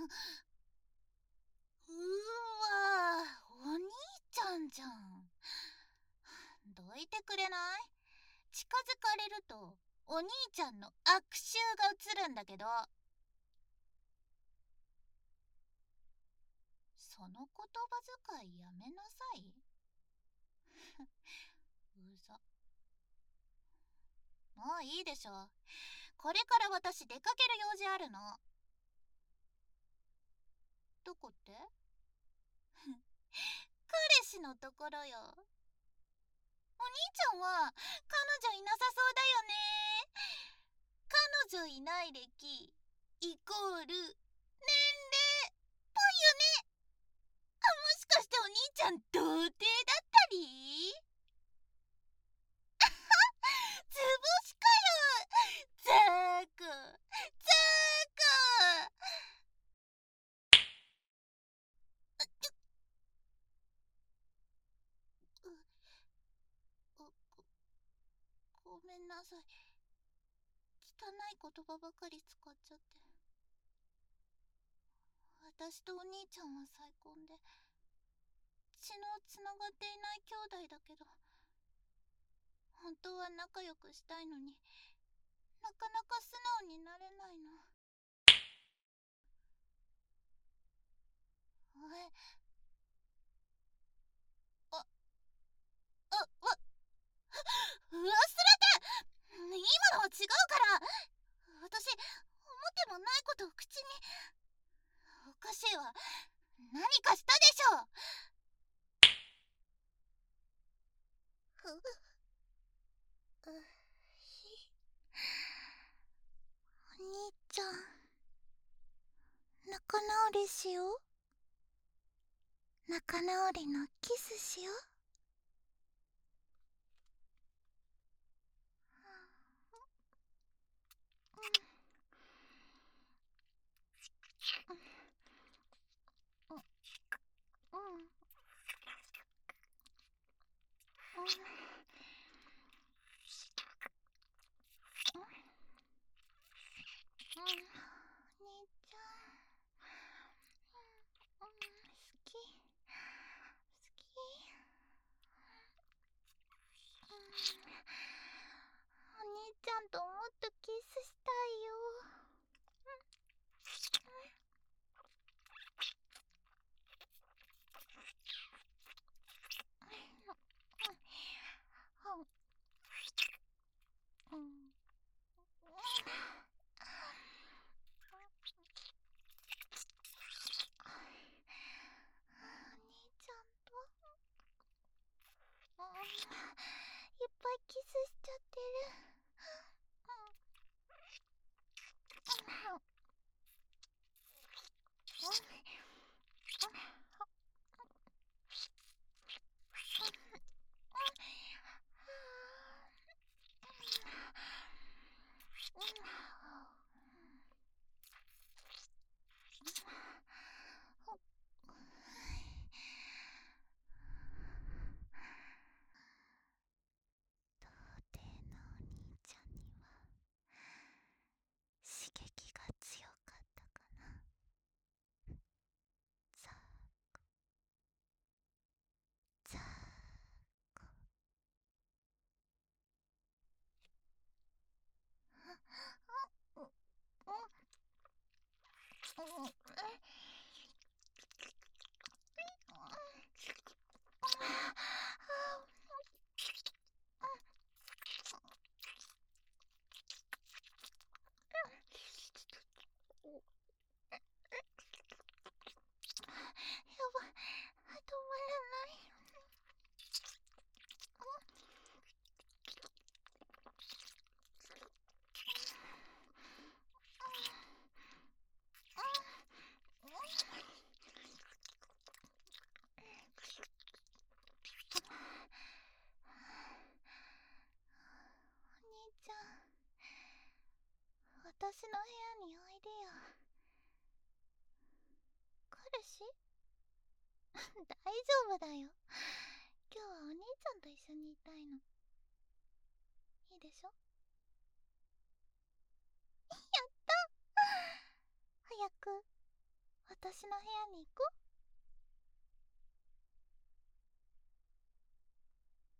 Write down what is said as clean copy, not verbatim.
わ、お兄ちゃんじゃん。どいてくれない？近づかれるとお兄ちゃんの悪臭が映るんだけど。その言葉遣いやめなさい。うざ。もういいでしょ。これから私出かける用事あるの。どこって？彼氏のところよ。お兄ちゃんは彼女いなさそうだよね。彼女いない歴イコール年齢ぽいよね。もしかしてお兄ちゃん童貞だったり？図星かよ。ザーコザーコ。ごめんなさい。汚い言葉ばかり使っちゃって。私とお兄ちゃんは再婚で血のつながっていない兄弟だけど、本当は仲良くしたいのになかなか素直になれないの。あ、忘れて。今のは違うから。私思ってもないことを口に。おかしいわ。何かしたでしょ。お兄ちゃん、仲直りしよう。仲直りのキスしよう。お兄ちゃん、好き好き。お兄ちゃんともっとキスしたいよ。いっぱいキスしちゃってる。童貞のお兄ちゃんには刺激が強かったかな。ザーコザーコ。やばい、止まらない。お兄ちゃん、私の部屋においでよ。彼氏？大丈夫だよ。今日はお兄ちゃんと一緒にいたいの。いいでしょ？やった！早く私の部屋に行こう。